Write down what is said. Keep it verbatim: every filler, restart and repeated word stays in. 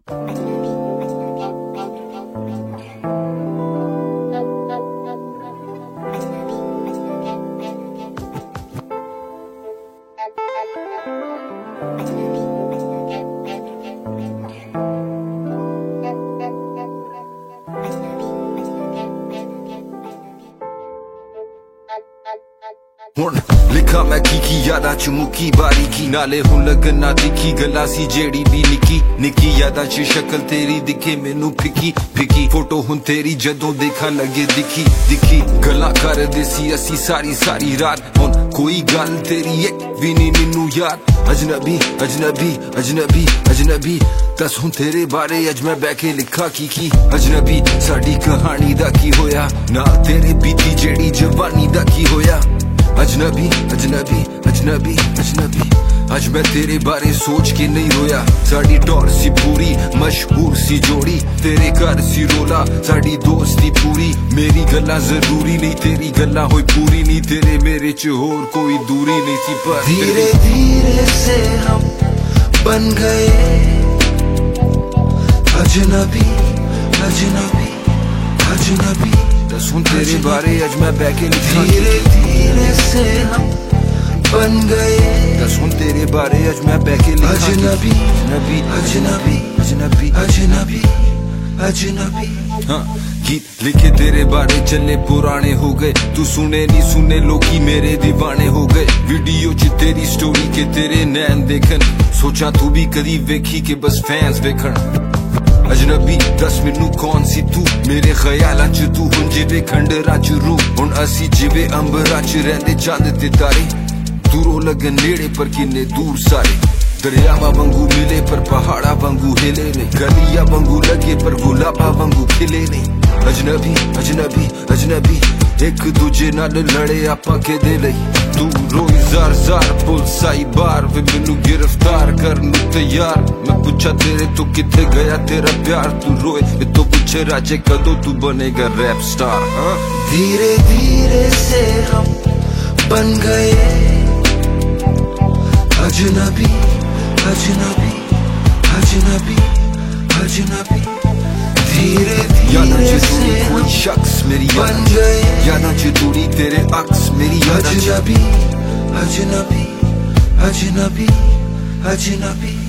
ਹੁਣ ਲਿਖਾ ਮੈਂ ਕੀ ਕੀ ਯਾਦਾਂ ਚ ਮੁੱਕੀ ਬਾਰੀਕੀ ਨਾਲੇ ਹੁਣ ਲੱਗਣ ਨਾ ਦਿਖੀ ਗੱਲਾਂ ਸੀ ਜਿਹੜੀ ਵੀ ਨਿੱਕੀ ਨਿੱਕੀ ਯਾਦਾਂ ਚ ਸ਼ਕਲ ਤੇਰੀ ਦਿਖੇ ਮੈਨੂੰ ਫਿੱਕੀ ਫਿੱਕੀ ਫੋਟੋ ਹੁਣ ਤੇਰੀ ਜਦੋਂ ਦੇਖਾਂ ਲੱਗੇ ਦਿਖੀ ਦਿਖੀ ਗੱਲਾਂ ਕਰਦੇ ਸੀ ਅਸੀਂ ਸਾਰੀ ਸਾਰੀ ਰਾਤ ਹੁਣ ਕੋਈ ਗੱਲ ਤੇਰੀ ਇੱਕ ਵੀ ਨਹੀਂ ਮੈਨੂੰ ਯਾਦ ਅਜਨਬੀ ਅਜਨਬੀ ਅਜਨਬੀ ਅਜਨਬੀ ਦੱਸ ਹੁਣ ਤੇਰੇ ਬਾਰੇ ਅੱਜ ਮੈਂ ਬਹਿ ਕੇ ਲਿਖਾ ਕੀ ਕੀ ਅਜਨਬੀ ਸਾਡੀ ਕਹਾਣੀ ਦਾ ਕੀ ਹੋਇਆ ਨਾ ਤੇਰੇ ਬੀਤੀ ਜਿਹੜੀ ਜਵਾਨੀ ਦਾ ਕੀ ਹੋਇਆ अजनबी अजनबी अजनबी अजनबी आज मैं तेरे बारे सोच के नहीं रोया साड़ी टॉर सी पूरी मशहूर सी जोड़ी तेरे घर सी रोला साड़ी दोस्ती पूरी मेरी गल्ला जरूरी नहीं तेरी गल्ला होई पूरी नहीं तेरे मेरे च होर कोई दूरी नहीं थी पर धीरे धीरे से हम बन गए अजनबी अजनबी अजनबी सुन तेरे बारे आज मैं बैके लिखा धीरे धीरे से हम बन गए सुन तेरे बारे आज मैं बैके लिखा अजनबी नबी अजनबी अजनबी अजनबी अजनबी हाँ गीत लिखे तेरे बारे चले पुराने हो गए तू सुने नहीं सुने लोगी मेरे दीवाने हो गए वीडियो च तेरी स्टोरी के तेरे नैन देखन सोचा तू भी कदी वेखी के बस फैंस वेखन अजनबी दस मैनू कौन सी तू मेरे ख्यालां च तू हुण जिवे खंडरां च रूह हुण असी जिवे अंबरां च रहिंदे चंद ते तारे दूरों लगन नेड़े पर किन्ने दूर सारे दरियावां वांगू मिले पर पहाड़ा वांगू हिले नहीं गलियां वांगू लगे पर गुलाबा वांगू खिले नहीं अजनबी अजनबी अजनबी एक दूजे नाल लड़े आपां किहदे लई तू रोई जार जार पुलिस आई बार वे मैनू गिरफ्तार करन तैयार मैं पूछा तेरे तो किथे गया तेरा प्यार तू रोए वे तो पूछे राजे कदों तू बनेगा रैप स्टार हाँ धीरे धीरे से हम बन गए अजनबी अजनबी अजनबी अजनबी धीरे धीरे से कोई शख्स मेरी बन गए यादां च जुड़ी तेरे अक्स मेरी यादां अजनबी अजनबी अजनबी अजनबी